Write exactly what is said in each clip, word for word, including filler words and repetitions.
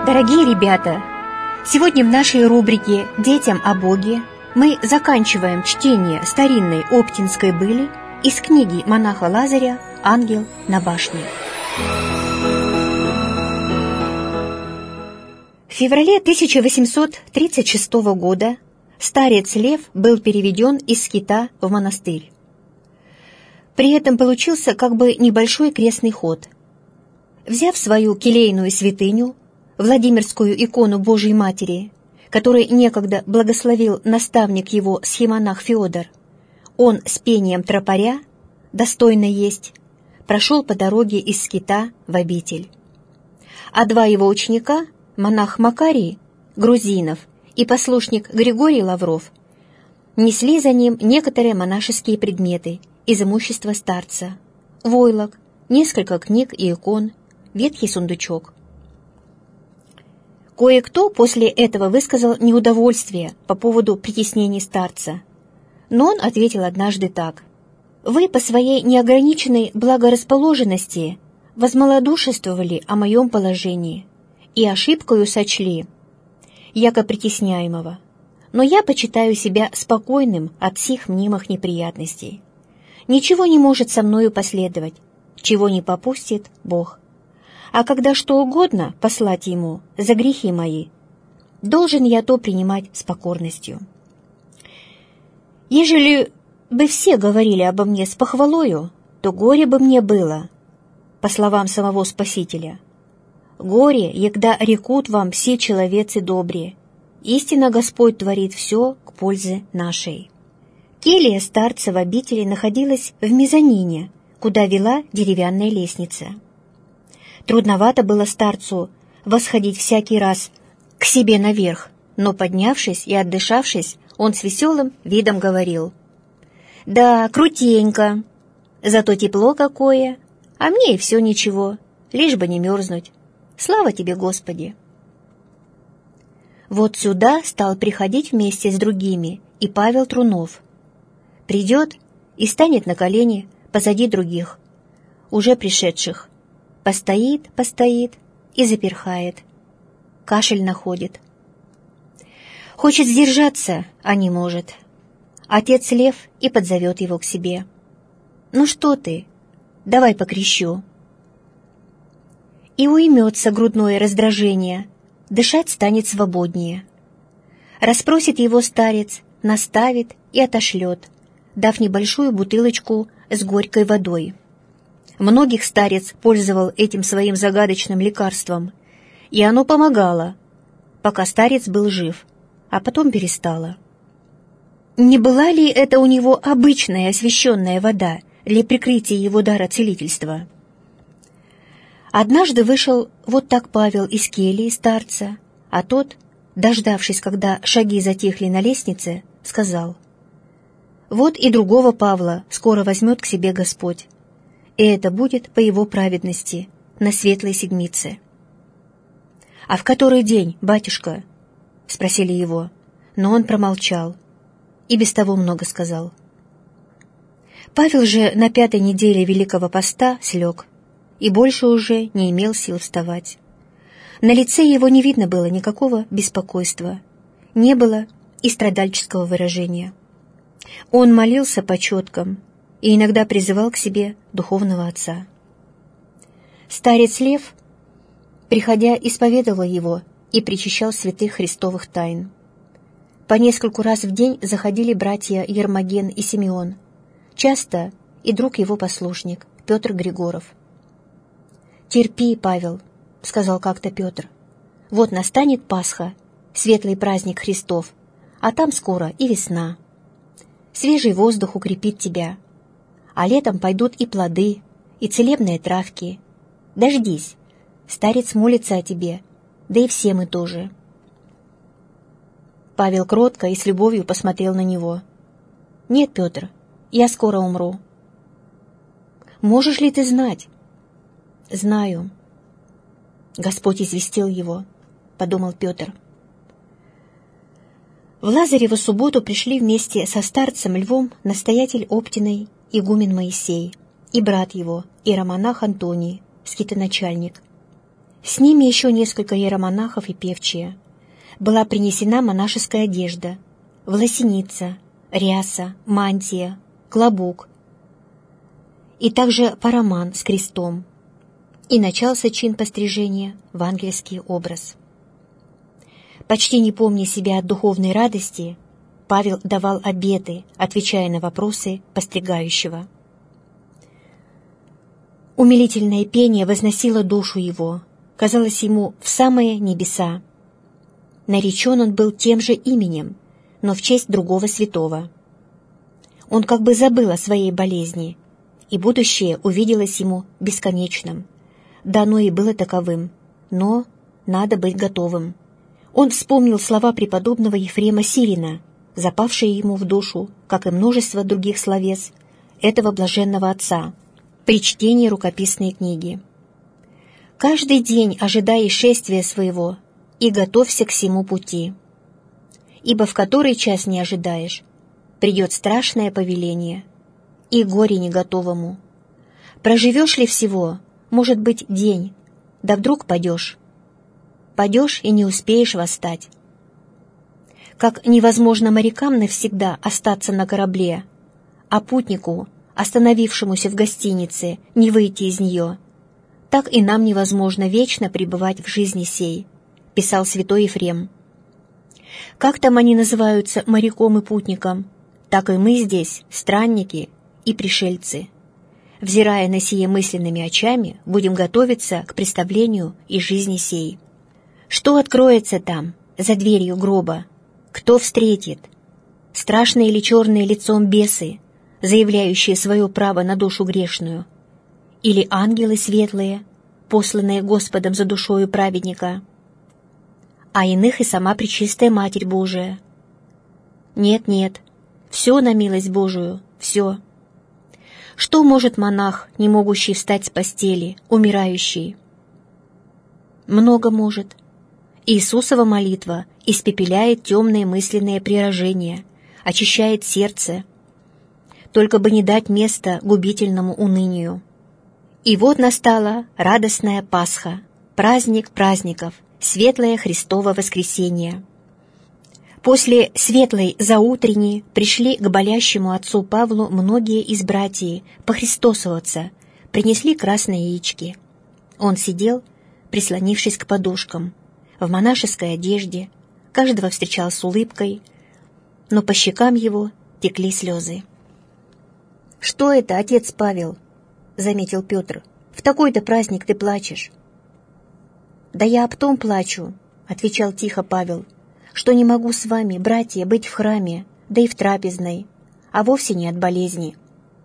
Дорогие ребята, сегодня в нашей рубрике «Детям о Боге» мы заканчиваем чтение старинной оптинской были из книги монаха Лазаря «Ангел на башне». В феврале тысяча восемьсот тридцать шестого года старец Лев был переведен из скита в монастырь. При этом получился как бы небольшой крестный ход. Взяв свою келейную святыню, Владимирскую икону Божией Матери, которой некогда благословил наставник его схимонах Феодор, он с пением тропаря, достойно есть, прошел по дороге из скита в обитель. А два его ученика, монах Макарий, Грузинов, и послушник Григорий Лавров, несли за ним некоторые монашеские предметы из имущества старца: войлок, несколько книг и икон, ветхий сундучок. Кое-кто после этого высказал неудовольствие по поводу притеснений старца, но он ответил однажды так: «Вы по своей неограниченной благорасположенности возмалодушествовали о моем положении и ошибкою сочли, яко притесняемого, но я почитаю себя спокойным от сих мнимых неприятностей. Ничего не может со мною последовать, чего не попустит Бог. А когда что угодно послать Ему за грехи мои, должен я то принимать с покорностью. Ежели бы все говорили обо мне с похвалою, то горе бы мне было, по словам самого Спасителя. Горе, егда рекут вам все человецы добрые, истинно Господь творит все к пользе нашей». Келья старца в обители находилась в мезонине, куда вела деревянная лестница. Трудновато было старцу восходить всякий раз к себе наверх, но, поднявшись и отдышавшись, он с веселым видом говорил: «Да, крутенько, зато тепло какое, а мне и все ничего, лишь бы не мерзнуть. Слава тебе, Господи!» Вот сюда стал приходить вместе с другими и Павел Трунов. Придет и станет на колени позади других, уже пришедших. Постоит, постоит и заперхает. Кашель находит. Хочет сдержаться, а не может. Отец Лев и подзовет его к себе. «Ну что ты? Давай покрещу». И уймется грудное раздражение, дышать станет свободнее. Расспросит его старец, наставит и отошлет, дав небольшую бутылочку с горькой водой. Многих старец пользовал этим своим загадочным лекарством, и оно помогало, пока старец был жив, а потом перестало. Не была ли это у него обычная освященная вода для прикрытия его дара целительства? Однажды вышел вот так Павел из кельи старца, а тот, дождавшись, когда шаги затихли на лестнице, сказал: «Вот и другого Павла скоро возьмет к себе Господь, и это будет по его праведности на светлой седмице». «А в который день, батюшка?» — спросили его, но он промолчал и без того много сказал. Павел же на пятой неделе Великого Поста слег и больше уже не имел сил вставать. На лице его не видно было никакого беспокойства, не было и страдальческого выражения. Он молился по четкам и иногда призывал к себе духовного отца. Старец Лев, приходя, исповедовал его и причащал святых христовых тайн. По нескольку раз в день заходили братья Ермоген и Симеон, часто и друг его послушник Петр Григоров. «Терпи, Павел», — сказал как-то Петр, — «вот настанет Пасха, светлый праздник Христов, а там скоро и весна. Свежий воздух укрепит тебя, а летом пойдут и плоды, и целебные травки. Дождись, старец молится о тебе, да и все мы тоже». Павел кротко и с любовью посмотрел на него. «Нет, Петр, я скоро умру». «Можешь ли ты знать?» «Знаю». «Господь известил его», — подумал Петр. В Лазареву субботу пришли вместе со старцем Львом настоятель Оптиной игумен Моисей и брат его, иеромонах Антоний, скитоначальник. С ними еще несколько иеромонахов и певчие. Была принесена монашеская одежда, власеница, ряса, мантия, клобук, и также параман с крестом, и начался чин пострижения в ангельский образ. Почти не помня себя от духовной радости, Павел давал обеты, отвечая на вопросы постригающего. Умилительное пение возносило душу его, казалось ему в самые небеса. Наречен он был тем же именем, но в честь другого святого. Он как бы забыл о своей болезни, и будущее увиделось ему бесконечным. Да оно и было таковым, но надо быть готовым. Он вспомнил слова преподобного Ефрема Сирина, запавшие ему в душу, как и множество других словес этого блаженного отца, при чтении рукописной книги. «Каждый день ожидай шествия своего и готовься к всему пути, ибо в который час не ожидаешь, придет страшное повеление, и горе не готовому. Проживешь ли всего, может быть, день, да вдруг падешь. Падешь и не успеешь восстать. Как невозможно морякам навсегда остаться на корабле, а путнику, остановившемуся в гостинице, не выйти из нее, так и нам невозможно вечно пребывать в жизни сей», — писал святой Ефрем. Как там они называются моряком и путником, так и мы здесь странники и пришельцы. Взирая на сие мысленными очами, будем готовиться к представлению из жизни сей. Что откроется там, за дверью гроба? Кто встретит? Страшные или черные лицом бесы, заявляющие свое право на душу грешную? Или ангелы светлые, посланные Господом за душою праведника? А иных и сама Пречистая Матерь Божия? Нет-нет, все на милость Божию, все. Что может монах, не могущий встать с постели, умирающий? Много может. Иисусова молитва испепеляет темные мысленные прирождения, очищает сердце, только бы не дать места губительному унынию. И вот настала радостная Пасха, праздник праздников, светлое Христово воскресение. После светлой заутренней пришли к болящему отцу Павлу многие из братьев похристосоваться, принесли красные яички. Он сидел, прислонившись к подушкам, в монашеской одежде, каждого встречал с улыбкой, но по щекам его текли слезы. «Что это, отец Павел?» — заметил Петр. «В такой-то праздник ты плачешь». «Да я об том плачу», — отвечал тихо Павел, «что не могу с вами, братья, быть в храме, да и в трапезной, а вовсе не от болезни».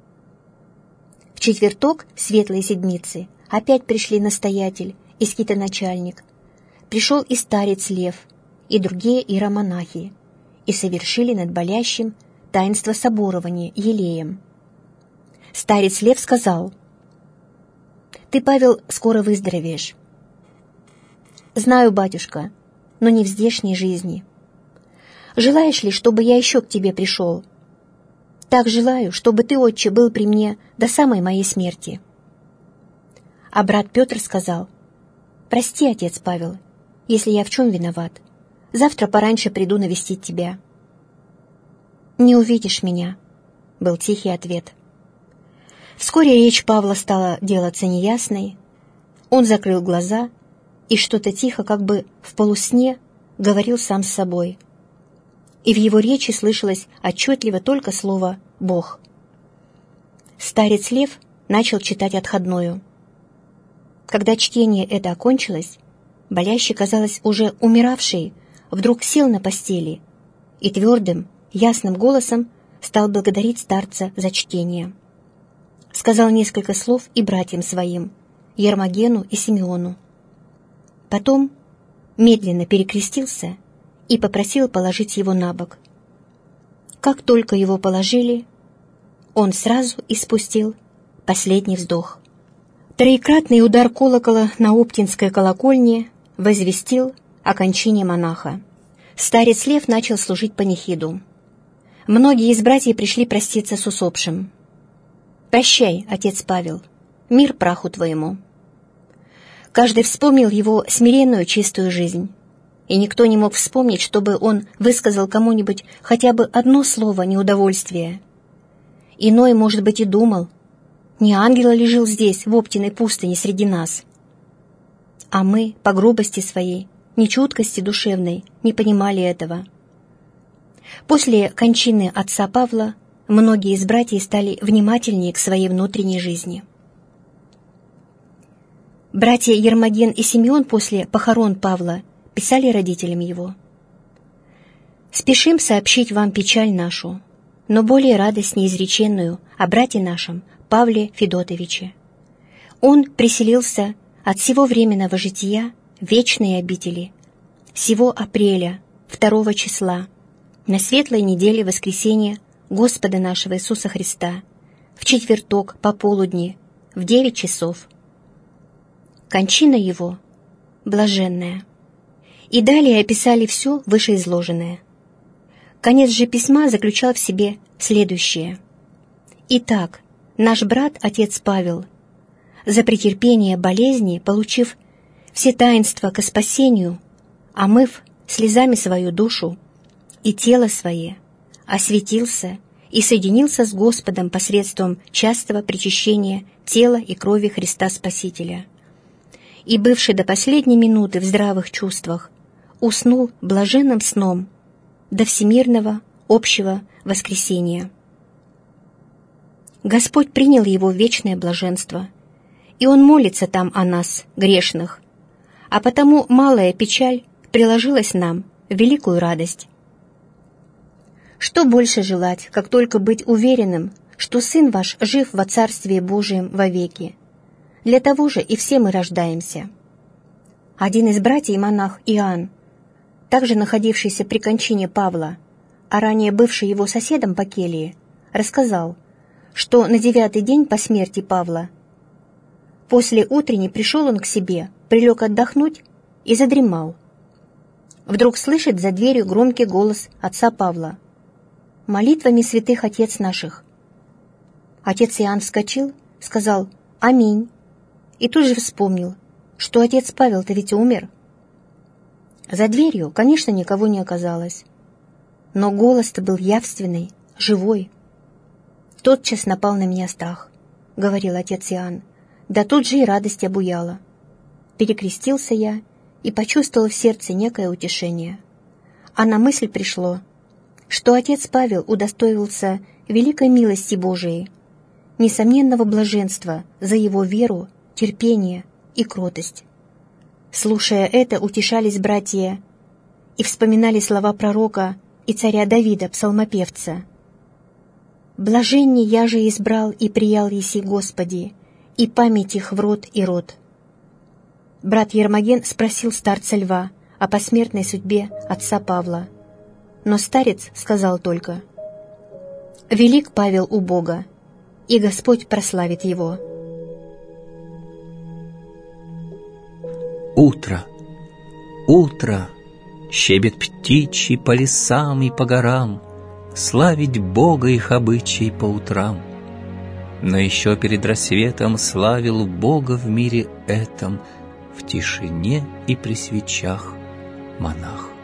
В четверток Светлой Седмицы опять пришли настоятель и скитоначальник, пришел и старец Лев, и другие иеромонахи, и совершили над болящим таинство соборования елеем. Старец Лев сказал: «Ты, Павел, скоро выздоровеешь». «Знаю, батюшка, но не в здешней жизни. Желаешь ли, чтобы я еще к тебе пришел? Так желаю, чтобы ты, отче, был при мне до самой моей смерти». А брат Петр сказал: «Прости, отец Павел, если я в чем виноват. Завтра пораньше приду навестить тебя». «Не увидишь меня», — был тихий ответ. Вскоре речь Павла стала делаться неясной. Он закрыл глаза и что-то тихо, как бы в полусне, говорил сам с собой. И в его речи слышалось отчетливо только слово «Бог». Старец Лев начал читать отходную. Когда чтение это окончилось, болящий, казалось, уже умиравший, вдруг сел на постели и твердым, ясным голосом стал благодарить старца за чтение. Сказал несколько слов и братьям своим, Ермогену и Симеону. Потом медленно перекрестился и попросил положить его на бок. Как только его положили, он сразу испустил последний вздох. Троекратный удар колокола на Оптинской колокольне возвестил о кончине монаха. Старец Лев начал служить панихиду. Многие из братьев пришли проститься с усопшим. «Прощай, отец Павел, мир праху твоему». Каждый вспомнил его смиренную чистую жизнь, и никто не мог вспомнить, чтобы он высказал кому-нибудь хотя бы одно слово неудовольствия. Иной, может быть, и думал, не ангел ли жил здесь, в Оптиной пустыне, среди нас? А мы, по грубости своей, нечуткости душевной, не понимали этого. После кончины отца Павла многие из братьев стали внимательнее к своей внутренней жизни. Братья Ермоген и Симеон после похорон Павла писали родителям его: «Спешим сообщить вам печаль нашу, но более радость неизреченную о брате нашем Павле Федотовиче. Он приселился от сего временного жития вечной обители, сего апреля, второго числа, на светлой неделе воскресения Господа нашего Иисуса Христа, в четверток по полудни, в девять часов. Кончина его блаженная». И далее описали все вышеизложенное. Конец же письма заключал в себе следующее: «Итак, наш брат, отец Павел, за претерпение болезни, получив все таинства ко спасению, омыв слезами свою душу и тело свое, осветился и соединился с Господом посредством частого причащения тела и крови Христа Спасителя, и, бывший до последней минуты в здравых чувствах, уснул блаженным сном до всемирного общего воскресения. Господь принял его в вечное блаженство, и он молится там о нас, грешных, а потому малая печаль приложилась нам в великую радость. Что больше желать, как только быть уверенным, что Сын ваш жив во Царстве Божием вовеки? Для того же и все мы рождаемся». Один из братьев, монах Иоанн, также находившийся при кончине Павла, а ранее бывший его соседом по келье, рассказал, что на девятый день по смерти Павла после утренней пришел он к себе, прилег отдохнуть и задремал. Вдруг слышит за дверью громкий голос отца Павла: «Молитвами святых отец наших». Отец Иоанн вскочил, сказал «Аминь», и тут же вспомнил, что отец Павел-то ведь умер. За дверью, конечно, никого не оказалось, но голос-то был явственный, живой. «Тотчас напал на меня страх», — говорил отец Иоанн, да тут же и радость обуяла. Перекрестился я и почувствовал в сердце некое утешение. А на мысль пришло, что отец Павел удостоился великой милости Божией, несомненного блаженства за его веру, терпение и кротость. Слушая это, утешались братья и вспоминали слова пророка и царя Давида, псалмопевца: «Блаженней я же избрал и приял еси Господи, и память их в род и род». Брат Ермоген спросил старца Льва о посмертной судьбе отца Павла, но старец сказал только: «Велик Павел у Бога, и Господь прославит его». Утро, утро, щебет птичий по лесам и по горам, славить Бога их обычай по утрам. Но еще перед рассветом славил Бога в мире этом в тишине и при свечах монах.